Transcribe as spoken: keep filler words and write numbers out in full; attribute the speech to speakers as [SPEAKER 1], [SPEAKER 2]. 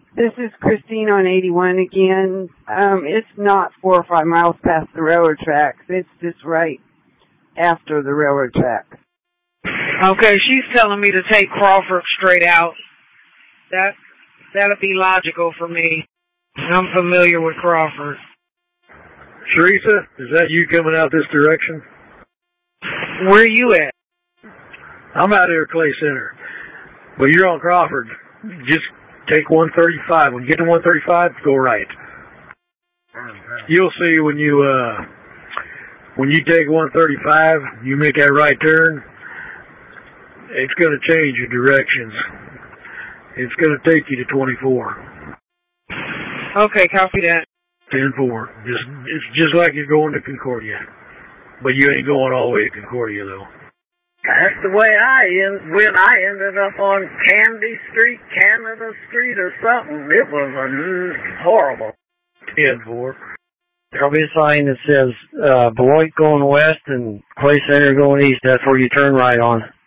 [SPEAKER 1] This is Christine on eighty-one again. Um, it's not four or five miles past the railroad tracks. It's just right after the railroad tracks.
[SPEAKER 2] Okay, she's telling me to take Crawford straight out. That, that'll be logical for me. I'm familiar with Crawford.
[SPEAKER 3] Teresa, is that you coming out this direction?
[SPEAKER 2] Where are you at?
[SPEAKER 3] I'm out here at Clay Center. But you're on Crawford. Just take one thirty-five. When you get to one thirty-five, go right. You'll see when you uh when you take one thirty-five, you make that right turn, it's going to change your directions. It's going to take you to twenty-four.
[SPEAKER 2] Okay, copy that.
[SPEAKER 3] ten four. Just, it's just like you're going to Concordia. But you ain't going all the way to Concordia, though.
[SPEAKER 4] That's the way I end, when I ended up on Candy Street, Canada Street or something. It was a, horrible.
[SPEAKER 3] ten four.
[SPEAKER 5] There'll be a sign that says uh, Beloit going west and Clay Center going east. That's where you turn right on.